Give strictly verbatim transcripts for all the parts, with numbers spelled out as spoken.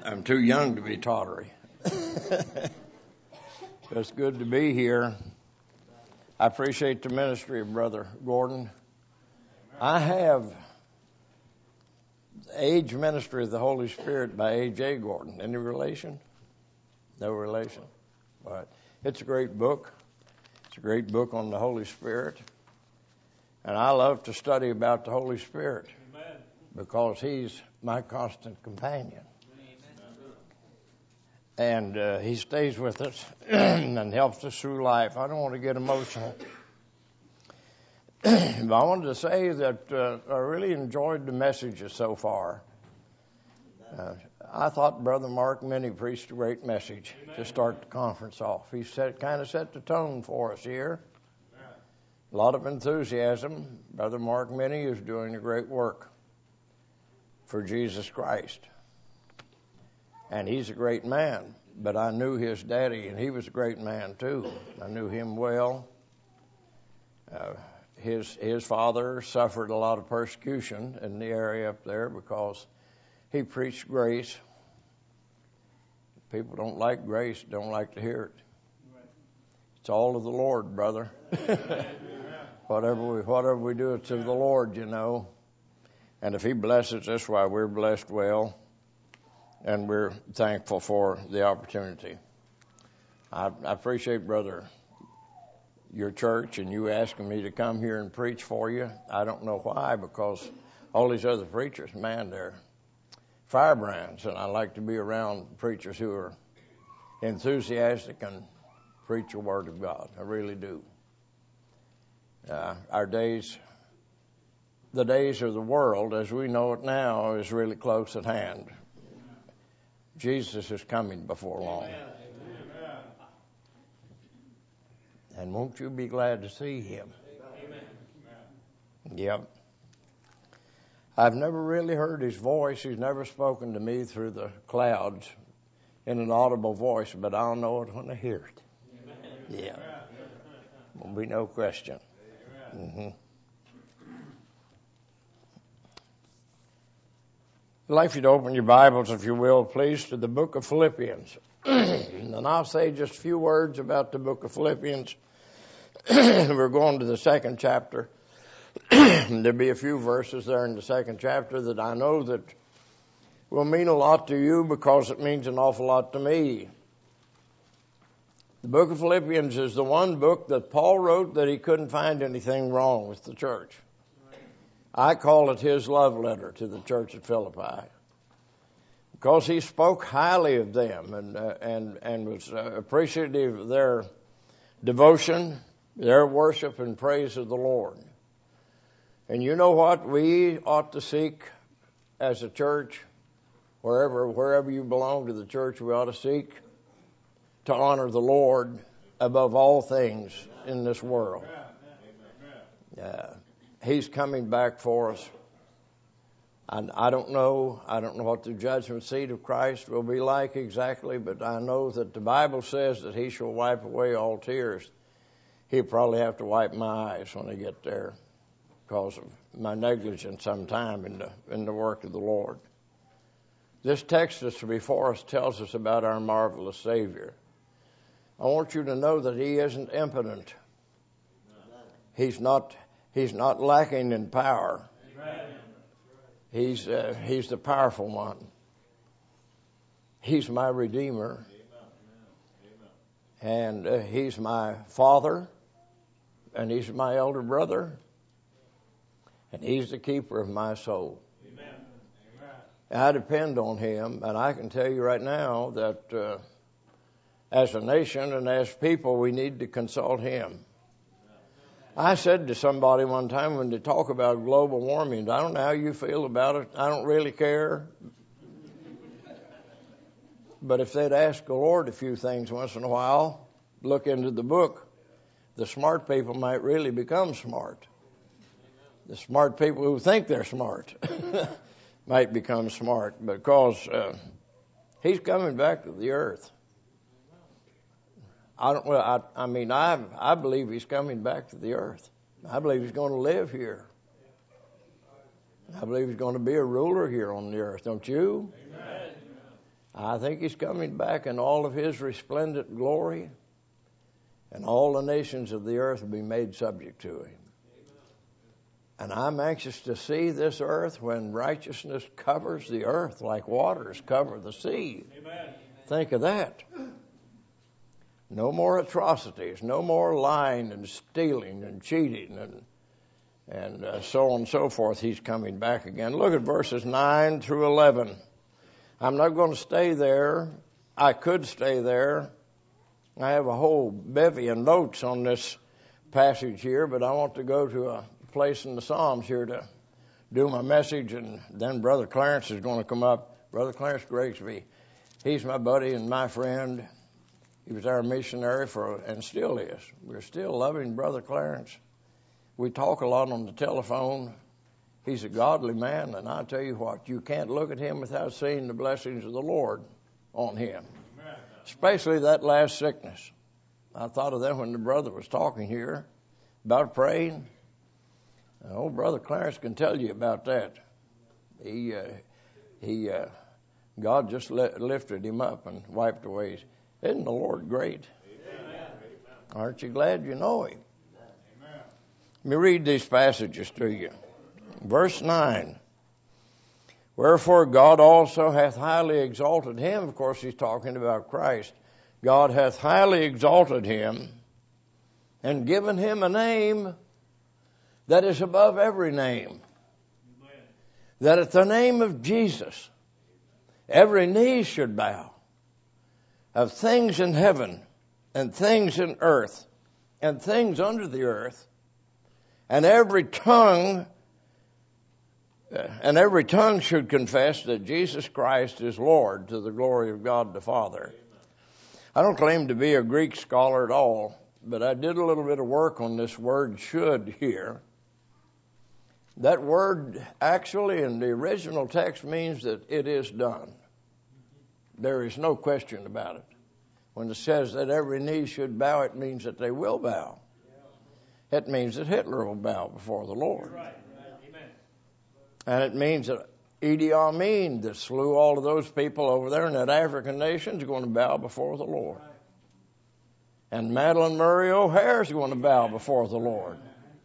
I'm too young to be tottery. It's good to be here. I appreciate the ministry of Brother Gordon. I have Age Ministry of the Holy Spirit by A J Gordon. Any relation? No relation. But it's a great book. It's a great book on the Holy Spirit. And I love to study about the Holy Spirit. Amen. Because he's my constant companion. And uh, he stays with us and helps us through life. I don't want to get emotional. But I wanted to say that uh, I really enjoyed the messages so far. Uh, I thought Brother Mark Minnie preached a great message Amen. To start the conference off. He set, kind of set the tone for us here. Amen. A lot of enthusiasm. Brother Mark Minnie is doing a great work for Jesus Christ. And he's a great man, but I knew his daddy, and he was a great man too. I knew him well. Uh, his his father suffered a lot of persecution in the area up there because he preached grace. People don't like grace, don't like to hear it. It's all of the Lord, brother. whatever we whatever we do, it's of the Lord, you know. And if he blesses us, why, we're blessed well. And we're thankful for the opportunity. I, I appreciate, brother, your church and you asking me to come here and preach for you. I don't know why, because all these other preachers, man, they're firebrands, and I like to be around preachers who are enthusiastic and preach the Word of God. I really do. Uh, our days, the days of the world, as we know it now, is really close at hand. Jesus is coming before long. Amen. And won't you be glad to see him? Amen. Yep. I've never really heard his voice. He's never spoken to me through the clouds in an audible voice, but I'll know it when I hear it. Amen. Yeah. Won't be no question. Mm-hmm. I'd like you to open your Bibles, if you will, please, to the book of Philippians. And I'll say just a few words about the book of Philippians. We're going to the second chapter. There'll be a few verses there in the second chapter that I know that will mean a lot to you because it means an awful lot to me. The book of Philippians is the one book that Paul wrote that he couldn't find anything wrong with the church. I call it his love letter to the church at Philippi, because he spoke highly of them and uh, and and was uh, appreciative of their devotion, their worship and praise of the Lord. And you know what? We ought to seek as a church, wherever wherever you belong to the church, we ought to seek to honor the Lord above all things in this world. Yeah. He's coming back for us. And I don't know, I don't know what the judgment seat of Christ will be like exactly, but I know that the Bible says that he shall wipe away all tears. He'll probably have to wipe my eyes when I get there because of my negligence sometime in the, in the work of the Lord. This text that's before us tells us about our marvelous Savior. I want you to know that he isn't impotent. He's not He's not lacking in power. Amen. He's uh, he's the powerful one. He's my Redeemer. Amen. And uh, he's my Father. And he's my elder brother. And he's the keeper of my soul. Amen. Amen. I depend on him. And I can tell you right now that uh, as a nation and as people, we need to consult him. I said to somebody one time when they talk about global warming, I don't know how you feel about it. I don't really care. But if they'd ask the Lord a few things once in a while, look into the book, the smart people might really become smart. The smart people who think they're smart might become smart because uh, he's coming back to the earth. I don't. Well, I, I mean, I I believe he's coming back to the earth. I believe he's going to live here. I believe he's going to be a ruler here on the earth. Don't you? Amen. I think he's coming back in all of his resplendent glory, and all the nations of the earth will be made subject to him. And I'm anxious to see this earth when righteousness covers the earth like waters cover the sea. Amen. Think of that. No more atrocities, no more lying and stealing and cheating and and uh, so on and so forth. He's coming back again. Look at verses nine through eleven. I'm not going to stay there. I could stay there. I have a whole bevy of notes on this passage here, but I want to go to a place in the Psalms here to do my message, and then Brother Clarence is going to come up. Brother Clarence Grigsby, he's my buddy and my friend. He was our missionary for, and still is. We're still loving Brother Clarence. We talk a lot on the telephone. He's a godly man, and I tell you what, you can't look at him without seeing the blessings of the Lord on him, especially that last sickness. I thought of that when the brother was talking here about praying. Old Brother Clarence can tell you about that. He, uh, he, uh, God just li- lifted him up and wiped away. Isn't the Lord great? Amen. Aren't you glad you know him? Amen. Let me read these passages to you. Verse nine. Wherefore God also hath highly exalted him. Of course, he's talking about Christ. God hath highly exalted him and given him a name that is above every name. Amen. That at the name of Jesus, every knee should bow, of things in heaven and things in earth and things under the earth, and every tongue And every tongue should confess that Jesus Christ is Lord, to the glory of God the Father. I don't claim to be a Greek scholar at all, but I did a little bit of work on this word should here. That word actually in the original text means that it is done. There is no question about it. When it says that every knee should bow, it means that they will bow. It means that Hitler will bow before the Lord. And it means that Idi Amin, that slew all of those people over there in that African nation, is going to bow before the Lord. And Madeleine Murray O'Hair is going to bow before the Lord.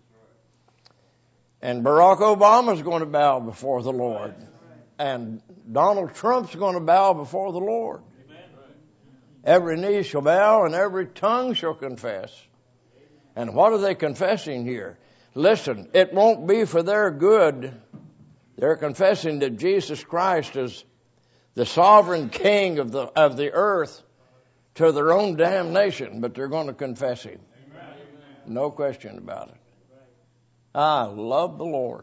And Barack Obama is going to bow before the Lord. And Donald Trump's going to bow before the Lord. Every knee shall bow and every tongue shall confess. And what are they confessing here? Listen, it won't be for their good. They're confessing that Jesus Christ is the sovereign king of the of the earth to their own damnation, but they're going to confess him. Amen. No question about it. I love the Lord.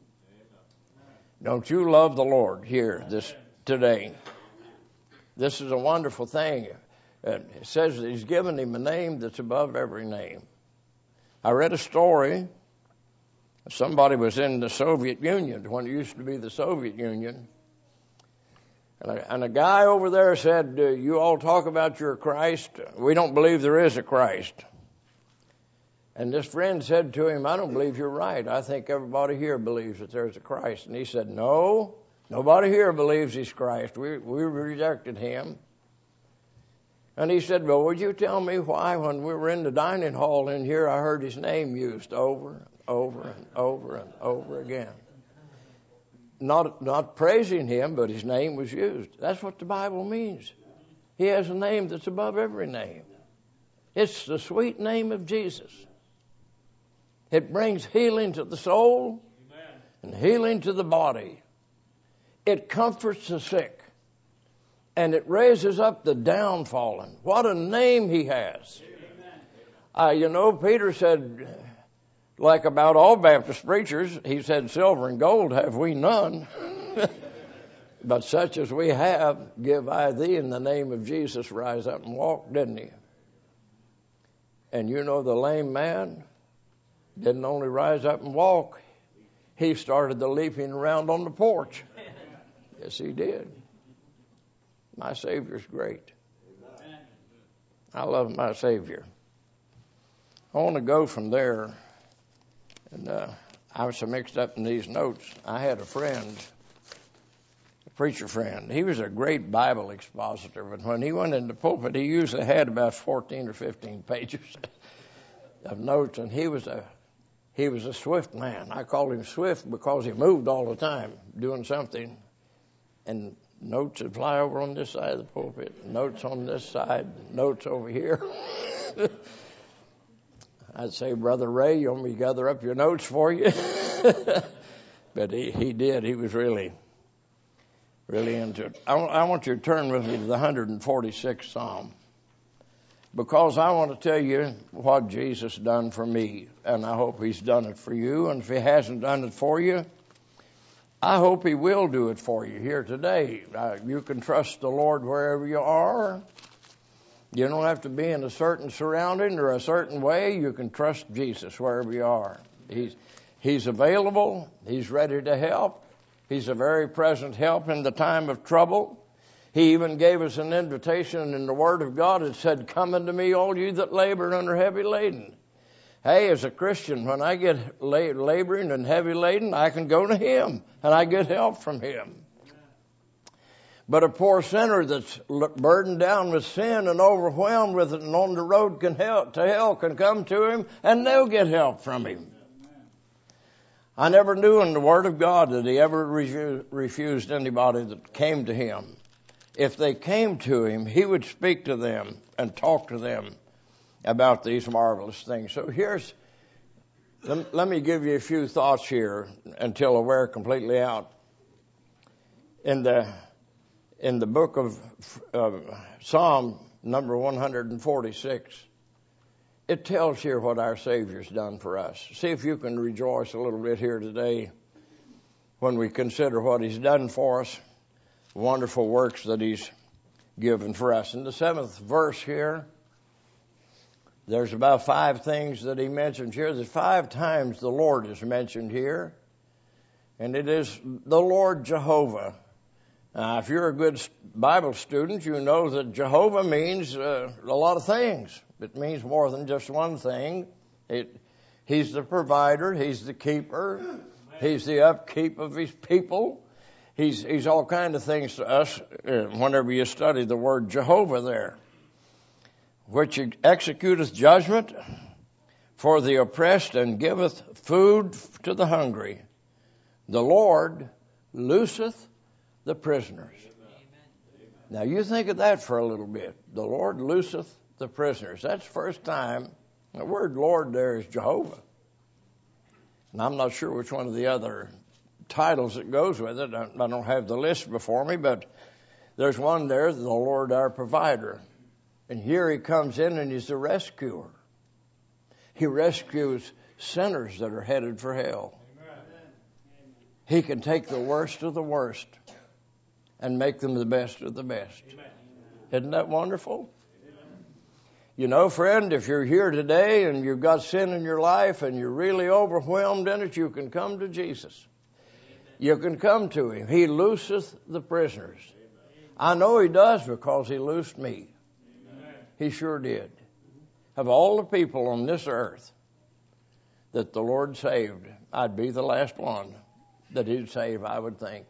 Don't you love the Lord here this today? This is a wonderful thing. It says that he's given him a name that's above every name. I read a story. Somebody was in the Soviet Union when it used to be the Soviet Union. And a, and a guy over there said, uh, you all talk about your Christ. We don't believe there is a Christ. And this friend said to him, I don't believe you're right. I think everybody here believes that there's a Christ. And he said, no, nobody here believes he's Christ. We, we rejected him. And he said, well, would you tell me why when we were in the dining hall in here, I heard his name used over over and over and over again. Not not praising him, but his name was used. That's what the Bible means. He has a name that's above every name. It's the sweet name of Jesus. It brings healing to the soul and healing to the body. It comforts the sick. And it raises up the downtrodden. What a name he has. Uh, you know, Peter said, like about all Baptist preachers, he said, silver and gold have we none. But such as we have, give I thee in the name of Jesus, rise up and walk, didn't he? And you know the lame man didn't only rise up and walk, he started the leaping around on the porch. Yes, he did. My Savior's great. I love my Savior. I want to go from there. And uh, I was so mixed up in these notes. I had a friend preacher friend. He was a great Bible expositor, but when he went in the pulpit, he usually had about fourteen or fifteen pages of notes, and he was a he was a swift man. I called him swift because he moved all the time doing something, and notes would fly over on this side of the pulpit, notes on this side, notes over here. I'd say, Brother Ray, you want me to gather up your notes for you? But he, he did. He was really, really into it. I, I want you to turn with me to the one hundred forty-sixth Psalm, because I want to tell you what Jesus done for me, and I hope he's done it for you. And if he hasn't done it for you, I hope he will do it for you here today. Uh, you can trust the Lord wherever you are. You don't have to be in a certain surrounding or a certain way. You can trust Jesus wherever you are. He's, he's available. He's ready to help. He's a very present help in the time of trouble. He even gave us an invitation in the Word of God. It said, "Come unto me, all you that labor and are heavy laden." Hey, as a Christian, when I get laboring and heavy laden, I can go to him and I get help from him. But a poor sinner that's burdened down with sin and overwhelmed with it and on the road can help, to hell can come to him and they'll get help from him. I never knew in the Word of God that he ever refused anybody that came to him. If they came to him, he would speak to them and talk to them about these marvelous things. So here's, let, let me give you a few thoughts here until I wear completely out. In the in the book of uh, Psalm number one hundred forty-six, it tells here what our Savior's done for us. See if you can rejoice a little bit here today when we consider what he's done for us, wonderful works that he's given for us. In the seventh verse here, there's about five things that he mentions here. There's five times the Lord is mentioned here. And it is the Lord Jehovah. Now, if you're a good Bible student, you know that Jehovah means uh, a lot of things. It means more than just one thing. It, he's the provider. He's the keeper. He's the upkeep of his people. He's, he's all kinds of things to us uh, whenever you study the word Jehovah there. Which executeth judgment for the oppressed and giveth food to the hungry. The Lord looseth the prisoners. Amen. Now you think of that for a little bit. The Lord looseth the prisoners. That's the first time. The word Lord there is Jehovah. And I'm not sure which one of the other titles that goes with it. I don't have the list before me, but there's one there, the Lord our provider. And here he comes in and he's the rescuer. He rescues sinners that are headed for hell. Amen. He can take the worst of the worst and make them the best of the best. Amen. Isn't that wonderful? Amen. You know, friend, if you're here today and you've got sin in your life and you're really overwhelmed in it, you can come to Jesus. Amen. You can come to him. He looseth the prisoners. Amen. I know he does because he loosed me. He sure did. Of all the people on this earth that the Lord saved, I'd be the last one that he'd save, I would think.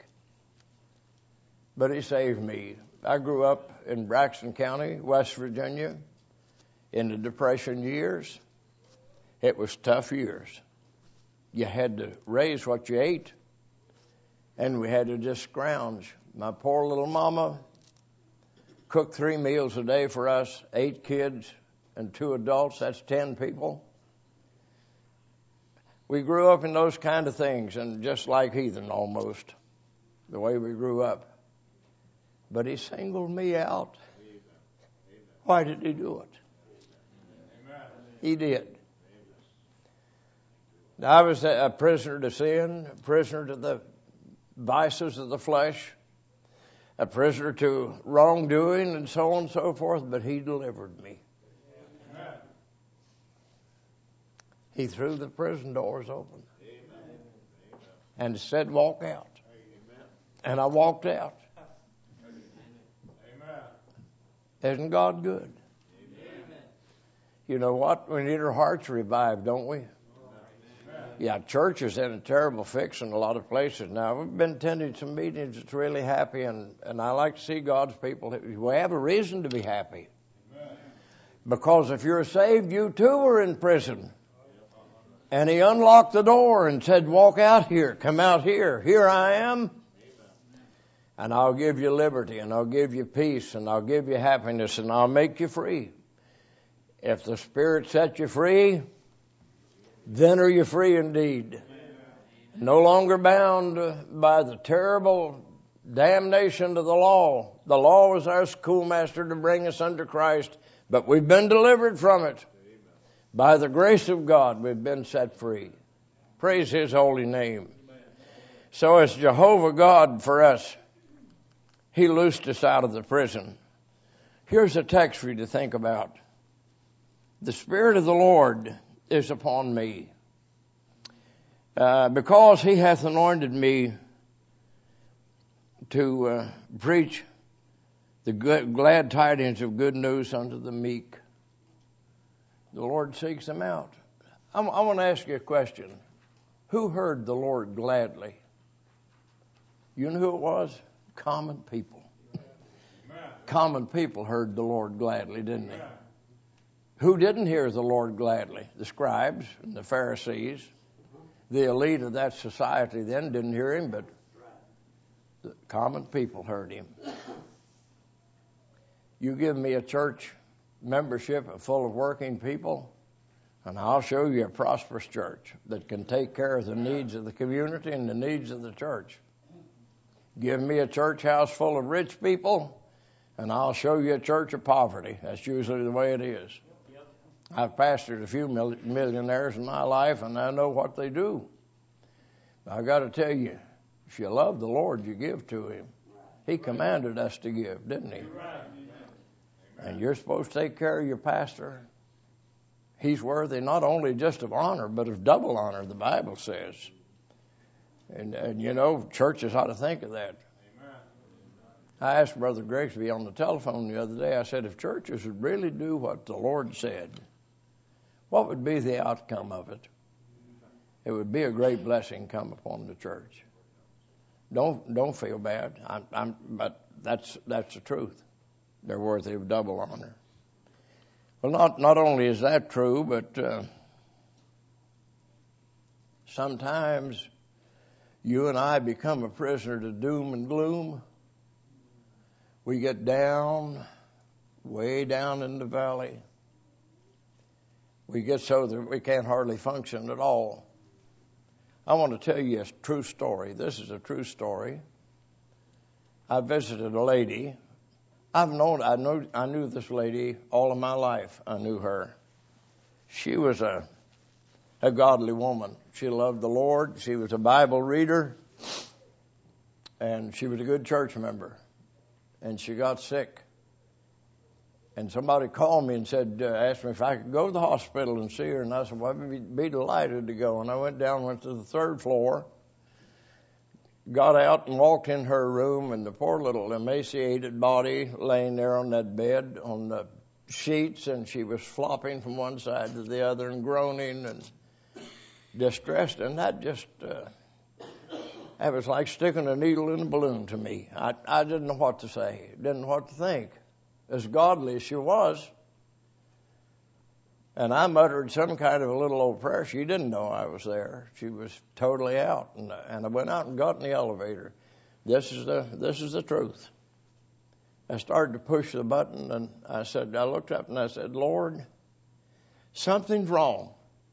But he saved me. I grew up in Braxton County, West Virginia, in the Depression years. It was tough years. You had to raise what you ate, and we had to just scrounge. My poor little mama cooked three meals a day for us, eight kids and two adults. That's ten people. We grew up in those kind of things, and just like heathen almost, the way we grew up. But he singled me out. Why did he do it? He did. Now, I was a prisoner to sin, a prisoner to the vices of the flesh, a prisoner to wrongdoing and so on and so forth, but he delivered me. Amen. He threw the prison doors open. Amen. And said, walk out. Amen. And I walked out. Amen. Isn't God good? Amen. You know what? We need our hearts revived, don't we? Amen. Yeah, church is in a terrible fix in a lot of places now. We've been attending some meetings that's really happy, and, and I like to see God's people. We have a reason to be happy. Amen. Because if you're saved, you too are in prison. And he unlocked the door and said, walk out here, come out here. Here I am. And I'll give you liberty, and I'll give you peace, and I'll give you happiness, and I'll make you free. If the Spirit sets you free, then are you free indeed. No longer bound by the terrible damnation of the law. The law was our schoolmaster to bring us under Christ, but we've been delivered from it. By the grace of God, we've been set free. Praise His holy name. So it's Jehovah God for us. He loosed us out of the prison. Here's a text for you to think about. The Spirit of the Lord is upon me, uh, because He hath anointed me to uh, preach the good, glad tidings of good news unto the meek. The Lord seeks them out. I'm, I want to ask you a question. Who heard the Lord gladly? You know who it was? Common people. Common people heard the Lord gladly, didn't they? Who didn't hear the Lord gladly? The scribes and the Pharisees. The elite of that society then didn't hear Him, but the common people heard Him. You give me a church membership full of working people, and I'll show you a prosperous church that can take care of the needs of the community and the needs of the church. Give me a church house full of rich people, and I'll show you a church of poverty. That's usually the way it is. I've pastored a few millionaires in my life, and I know what they do. I got to tell you, if you love the Lord, you give to Him. He commanded us to give, didn't He? And you're supposed to take care of your pastor. He's worthy not only just of honor, but of double honor, the Bible says. And, and you know, churches ought to think of that. Amen. I asked Brother Grigsby on the telephone the other day, I said, if churches would really do what the Lord said, what would be the outcome of it? It would be a great blessing come upon the church. Don't don't feel bad, I'm, I'm, but that's that's the truth. They're worthy of double honor. Well, not not only is that true, but uh, sometimes you and I become a prisoner to doom and gloom. We get down, way down in the valley. We get so that we can't hardly function at all. I want to tell you a true story. This is a true story. I visited a lady. I've known, I know, I knew this lady all of my life. I knew her. She was a, a godly woman. She loved the Lord. She was a Bible reader. And she was a good church member. And she got sick. And somebody called me and said, uh, asked me if I could go to the hospital and see her. And I said, well, I'd be delighted to go. And I went down, went to the third floor, got out and walked in her room, and the poor little emaciated body laying there on that bed on the sheets, and she was flopping from one side to the other and groaning and distressed. And that just, uh, that was like sticking a needle in a balloon to me. I, I didn't know what to say, didn't know what to think. As godly as she was. And I muttered some kind of a little old prayer. She didn't know I was there. She was totally out. And, and I went out and got in the elevator. This is the, this is the truth. I started to push the button, and I said, I looked up and I said, Lord, something's wrong.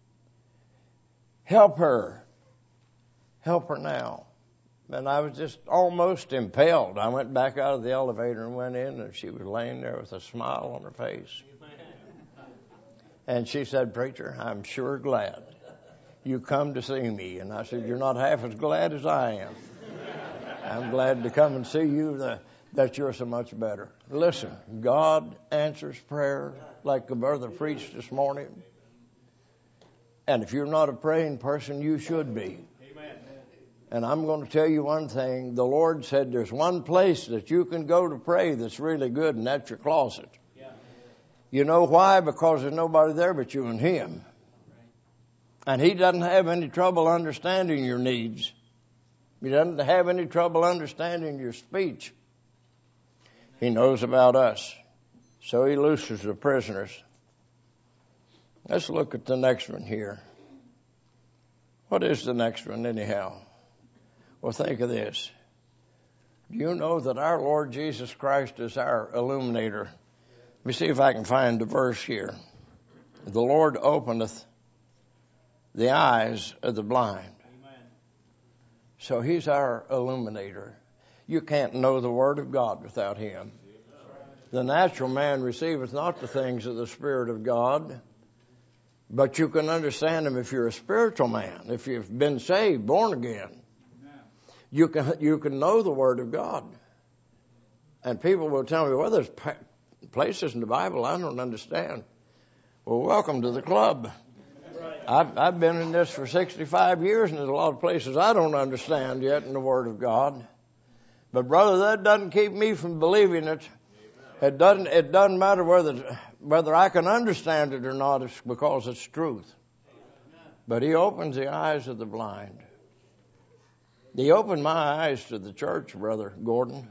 Help her. Help her now. And I was just almost impelled. I went back out of the elevator and went in, and she was laying there with a smile on her face. And she said, Preacher, I'm sure glad you come to see me. And I said, you're not half as glad as I am. I'm glad to come and see you, the, that you're so much better. Listen, God answers prayer like the brother preached this morning. And if you're not a praying person, you should be. And I'm going to tell you one thing. The Lord said there's one place that you can go to pray that's really good, and that's your closet. Yeah. You know why? Because there's nobody there but you and Him. And he doesn't have any trouble understanding your needs. He doesn't have any trouble understanding your speech. He knows about us. So he looses the prisoners. Let's look at the next one here. What is the next one anyhow? Well, think of this. Do you know that our Lord Jesus Christ is our illuminator? Let me see if I can find the verse here. The Lord openeth the eyes of the blind. Amen. So he's our illuminator. You can't know the Word of God without him. The natural man receiveth not the things of the Spirit of God, but you can understand them if you're a spiritual man, if you've been saved, born again. You can you can know the Word of God. And people will tell me, well, there's places in the Bible I don't understand. Well, welcome to the club. I've, I've been in this for sixty-five years, and there's a lot of places I don't understand yet in the Word of God. But brother, that doesn't keep me from believing it. It doesn't. It doesn't matter whether whether I can understand it or not. It's because it's truth. But he opens the eyes of the blind. He opened my eyes to the church, Brother Gordon.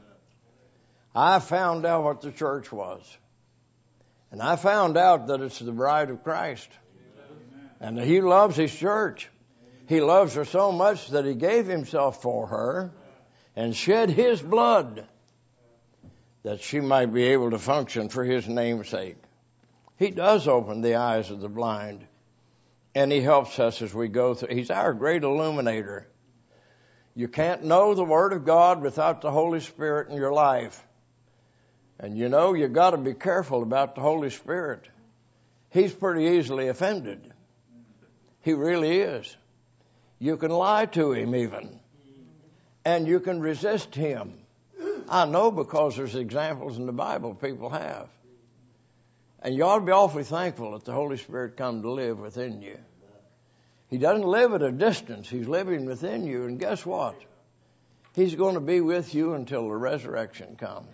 I found out what the church was. And I found out that it's the bride of Christ. And that he loves his church. He loves her so much that he gave himself for her and shed his blood that she might be able to function for his name's sake. He does open the eyes of the blind. And he helps us as we go through. He's our great illuminator. You can't know the Word of God without the Holy Spirit in your life. And you know, you've got to be careful about the Holy Spirit. He's pretty easily offended. He really is. You can lie to him even. And you can resist him. I know because there's examples in the Bible people have. And you ought to be awfully thankful that the Holy Spirit come to live within you. He doesn't live at a distance. He's living within you. And guess what? He's going to be with you until the resurrection comes.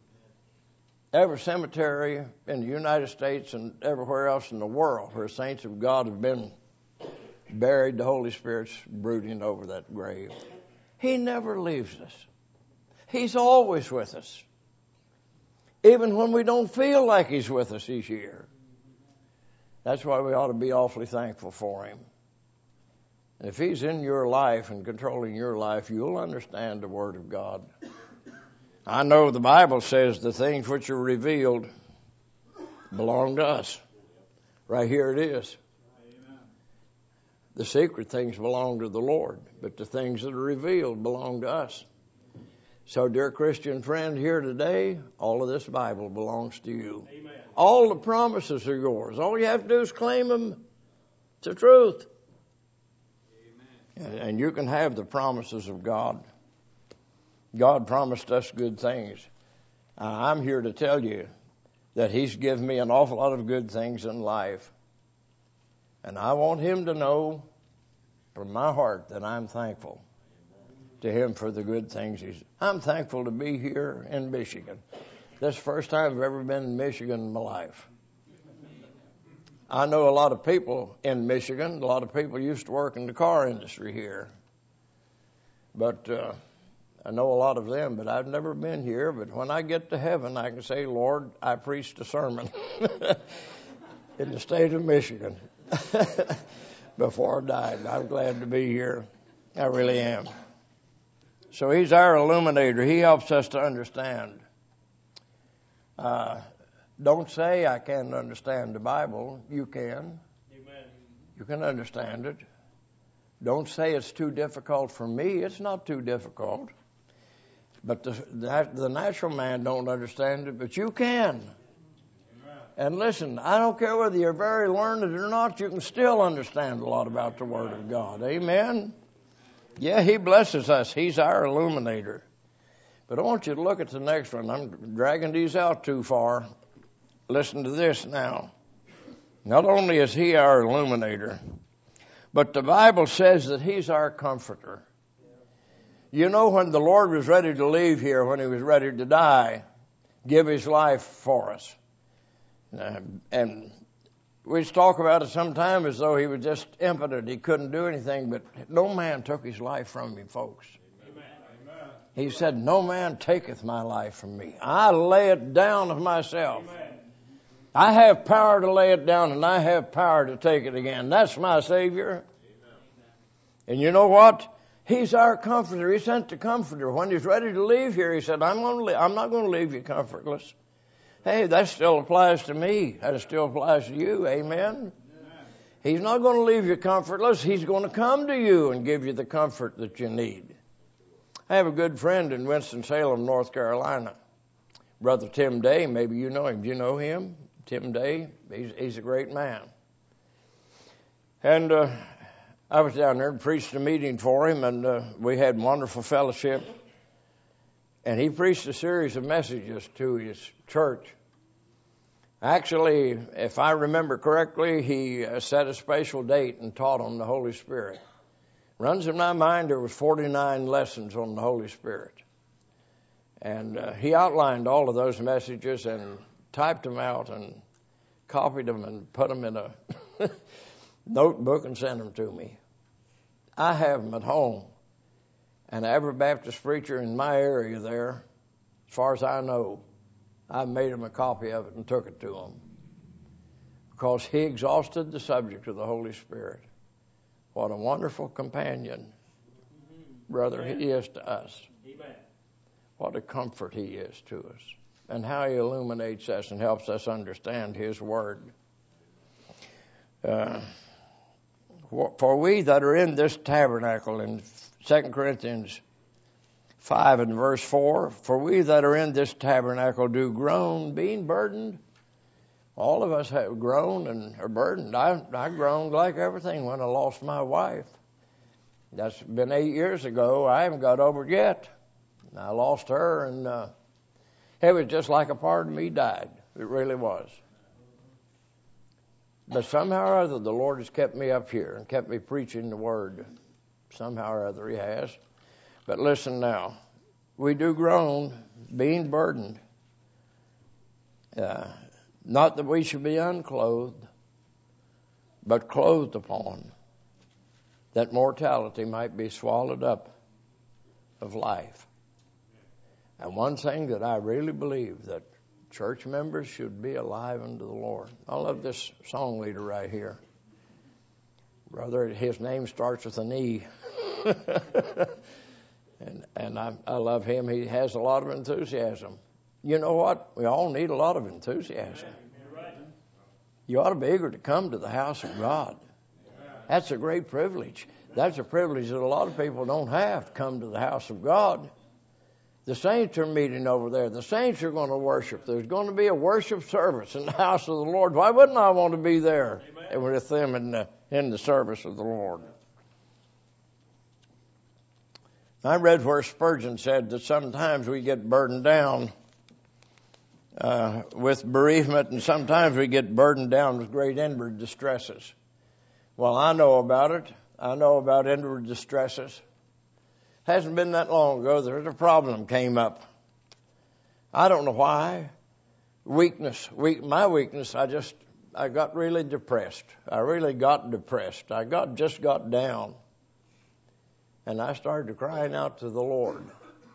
Every cemetery in the United States and everywhere else in the world where saints of God have been buried, the Holy Spirit's brooding over that grave. He never leaves us. He's always with us. Even when we don't feel like he's with us, he's here. That's why we ought to be awfully thankful for him. And if he's in your life and controlling your life, you'll understand the Word of God. I know the Bible says the things which are revealed belong to us. Right here it is. Amen. The secret things belong to the Lord, but the things that are revealed belong to us. So, dear Christian friend here today, all of this Bible belongs to you. Amen. All the promises are yours. All you have to do is claim them. It's the truth. Amen. And you can have the promises of God. God promised us good things. Uh, I'm here to tell you that he's given me an awful lot of good things in life. And I want him to know from my heart that I'm thankful to him for the good things he's. I'm thankful to be here in Michigan. This is the first time I've ever been in Michigan in my life. I know a lot of people in Michigan. A lot of people used to work in the car industry here. But uh, I know a lot of them, but I've never been here. But when I get to heaven, I can say, Lord, I preached a sermon in the state of Michigan before I died. I'm glad to be here. I really am. So he's our illuminator. He helps us to understand. Uh, don't say I can't understand the Bible. You can. Amen. You can understand it. Don't say it's too difficult for me. It's not too difficult. But the, the, the natural man don't understand it, but you can. Amen. And listen, I don't care whether you're very learned or not, you can still understand a lot about the Word of God. Amen? Yeah, he blesses us. He's our illuminator. But I want you to look at the next one. I'm dragging these out too far. Listen to this now. Not only is he our illuminator, but the Bible says that he's our comforter. You know, when the Lord was ready to leave here, when he was ready to die, give his life for us. Uh, and we talk about it sometimes as though he was just impotent. He couldn't do anything, but no man took his life from him, folks. Amen. He said, no man taketh my life from me. I lay it down of myself. Amen. I have power to lay it down, and I have power to take it again. That's my Savior. Amen. And you know what? He's our comforter. He sent the comforter. When he's ready to leave here, he said, I'm, going to leave. I'm not going to leave you comfortless. Hey, that still applies to me. That still applies to you. Amen. He's not going to leave you comfortless. He's going to come to you and give you the comfort that you need. I have a good friend in Winston-Salem, North Carolina. Brother Tim Day. Maybe you know him. Do you know him? Tim Day. He's, he's a great man. And uh, I was down there and preached a meeting for him, and uh, we had wonderful fellowship. And he preached a series of messages to his church. Actually, if I remember correctly, he uh, set a special date and taught on the Holy Spirit. Runs in my mind there was forty-nine lessons on the Holy Spirit. And uh, he outlined all of those messages and typed them out and copied them and put them in a notebook and sent them to me. I have them at home. And every Baptist preacher in my area there, as far as I know, I made him a copy of it and took it to him. Because he exhausted the subject of the Holy Spirit. What a wonderful companion, brother, Amen. He is to us. Amen. What a comfort he is to us. And how he illuminates us and helps us understand his word. Uh, for we that are in this tabernacle, in Second Corinthians five and verse four, for we that are in this tabernacle do groan, being burdened. All of us have groaned and are burdened. I, I groaned like everything when I lost my wife. That's been eight years ago. I haven't got over it yet. I lost her, and uh, it was just like a part of me died. It really was. But somehow or other, the Lord has kept me up here and kept me preaching the word. Somehow or other he has. But listen now. We do groan, being burdened. Uh, not that we should be unclothed, but clothed upon, that mortality might be swallowed up of life. And one thing that I really believe, that church members should be alive unto the Lord. I love this song leader right here. Brother, his name starts with an E. and and I, I love him. He has a lot of enthusiasm. You know what? We all need a lot of enthusiasm. You ought to be eager to come to the house of God. That's a great privilege. That's a privilege that a lot of people don't have, to come to the house of God. The saints are meeting over there. The saints are going to worship. There's going to be a worship service in the house of the Lord. Why wouldn't I want to be there Amen. With them in the, in the service of the Lord? I read where Spurgeon said that sometimes we get burdened down uh, with bereavement, and sometimes we get burdened down with great inward distresses. Well, I know about it. I know about inward distresses. Hasn't been that long ago, there's a problem came up. I don't know why. Weakness, weak, my weakness, I just, I got really depressed. I really got depressed. I got, just got down. And I started crying out to the Lord.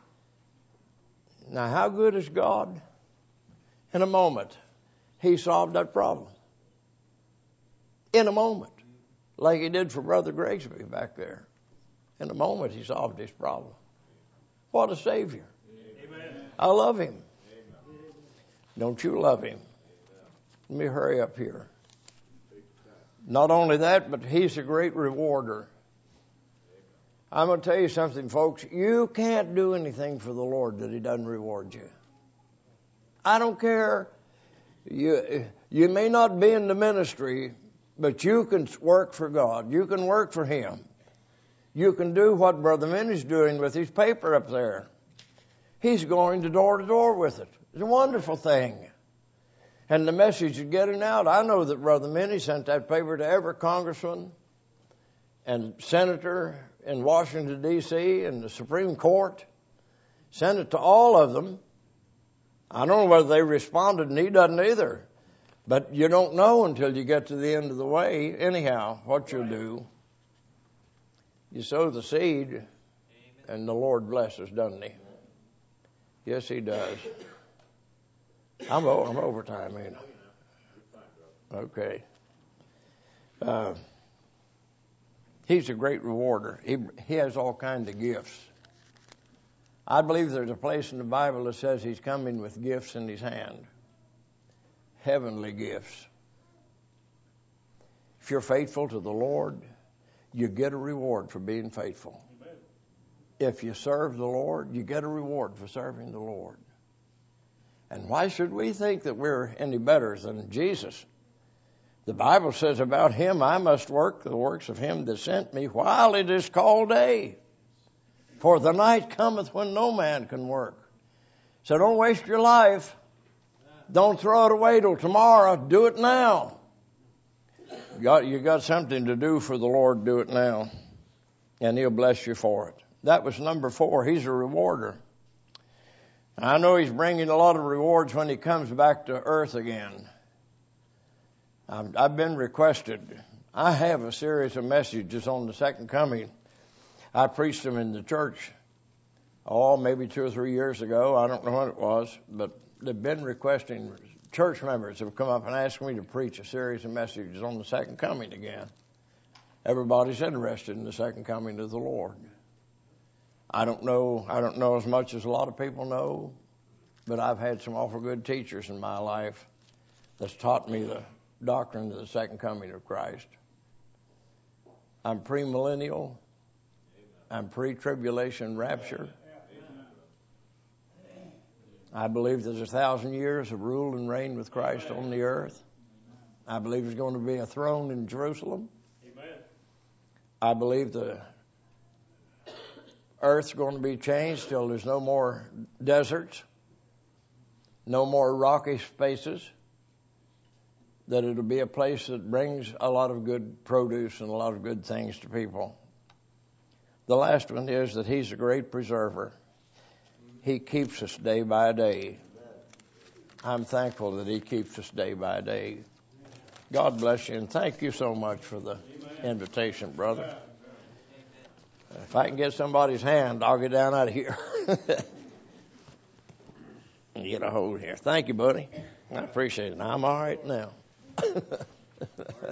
Now, how good is God? In a moment, he solved that problem. In a moment. Like he did for Brother Grigsby back there. In a moment, he solved his problem. What a Savior. Amen. I love him. Amen. Don't you love him? Let me hurry up here. Not only that, but he's a great rewarder. I'm going to tell you something, folks. You can't do anything for the Lord that he doesn't reward you. I don't care. You, you may not be in the ministry, but you can work for God. You can work for him. You can do what Brother Minnie's doing with his paper up there. He's going to door to door with it. It's a wonderful thing. And the message is getting out. I know that Brother Minnie sent that paper to every congressman and senator in Washington, D C, and the Supreme Court. Sent it to all of them. I don't know whether they responded, and he doesn't either. But you don't know until you get to the end of the way. Anyhow, what you'll do, you sow the seed, and the Lord blesses, doesn't He? Yes, He does. I'm, o- I'm overtime, ain't I? Okay. Uh, he's a great rewarder. He, he has all kinds of gifts. I believe there's a place in the Bible that says He's coming with gifts in His hand. Heavenly gifts. If you're faithful to the Lord, you get a reward for being faithful. Amen. If you serve the Lord, you get a reward for serving the Lord. And why should we think that we're any better than Jesus? The Bible says about Him, I must work the works of Him that sent me while it is called day. For the night cometh when no man can work. So don't waste your life. Don't throw it away till tomorrow. Do it now. You got, you got something to do for the Lord, do it now. And He'll bless you for it. That was number four. He's a rewarder. I know He's bringing a lot of rewards when He comes back to earth again. I've, I've been requested. I have a series of messages on the second coming. I preached them in the church, oh, maybe two or three years ago. I don't know when it was, but they've been requesting. Church members have come up and asked me to preach a series of messages on the second coming again. Everybody's interested in the second coming of the Lord. I don't know, I don't know as much as a lot of people know, but I've had some awful good teachers in my life that's taught me the doctrine of the second coming of Christ. I'm premillennial. I'm pre-tribulation rapture. I believe there's a thousand years of rule and reign with Christ on the earth. I believe there's going to be a throne in Jerusalem. I believe the earth's going to be changed till there's no more deserts, no more rocky spaces, that it'll be a place that brings a lot of good produce and a lot of good things to people. The last one is that He's a great preserver. He keeps us day by day. I'm thankful that He keeps us day by day. God bless you, and thank you so much for the invitation, brother. If I can get somebody's hand, I'll get down out of here. And get a hold here. Thank you, buddy. I appreciate it. I'm all right now.